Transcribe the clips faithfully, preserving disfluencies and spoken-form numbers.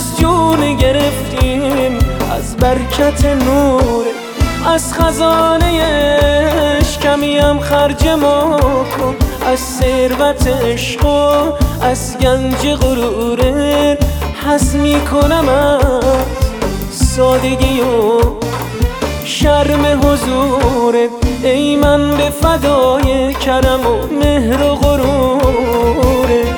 باز جون گرفتیم از برکت نور. از خزانه عشق کمی هم خرج ما کن، از ثروت عشق و از گنج غرورت حظ میکنم از سادگی و شرم حضورت. ای من به فدای کرم و مهر و غرورت.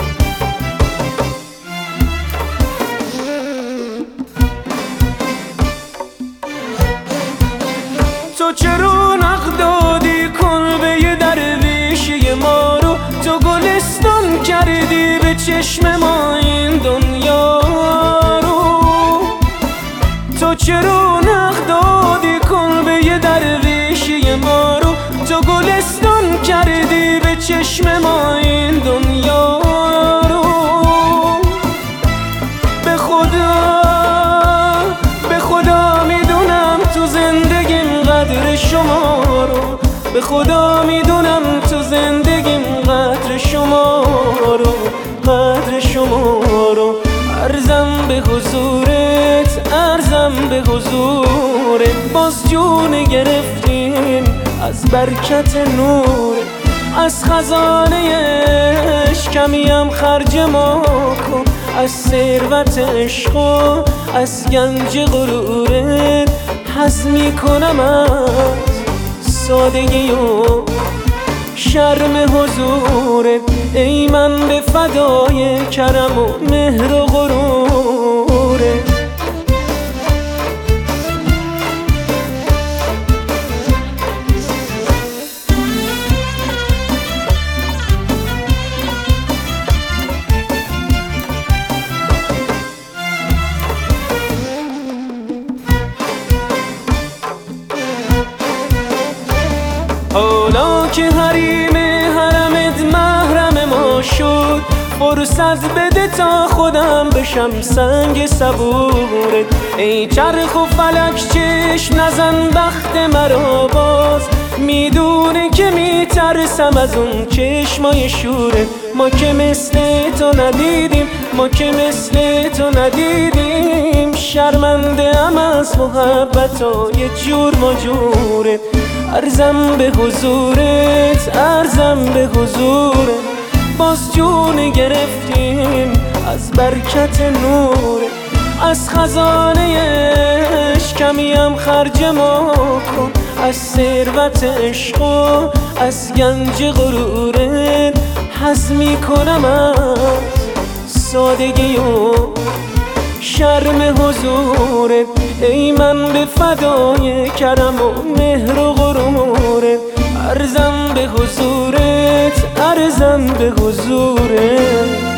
تو چه رونق دادی کلبه درویشی ما رو، تو گلستان کردی به چشم ما این دنیا رو. تو چه رونق دادی کلبه درویشی ما رو، تو گلستان کردی به چشم ما این دنیا رو. به خدا به خدا میدونم تو زندگیم قدر شما رو، به خدا میدونم تو زندگیم قدر شما رو، قدر شما رو. عرضم به حضورت، عرضم به حضورت. باز جون گرفتیم از برکت نور. از خزانه عشق کمی هم خرج ما کن، از ثروت عشق و از گنج غرورت حظ میکنم از سادگی و شرم حضورت. ای من به فدای کرم و مهر و غرورت. حالا که حریم حرمت محرم ما شد، فرصت بده تا خودم بشم سنگ صبورت. ای چرخ و فلک چشم نزن بخت مرا باز، میدونه که میترسم از اون چشمای شورت. ما که مثل تو ندیدیم، ما که مثل تو ندیدیم، شرمنده ام از محبت های جور مجورت. عرضم به حضورت، عرضم به حضورت. باز جون گرفتیم از برکت نور. از خزانه عشق کمی هم خرج ما کن، از ثروت عشق و از گنج غرورت حظ میکنم از سادگی و شرم حضورت. ای من به فدای کرم و مهر و غرورت. عرضم به حضورت، عرضم به حضورت.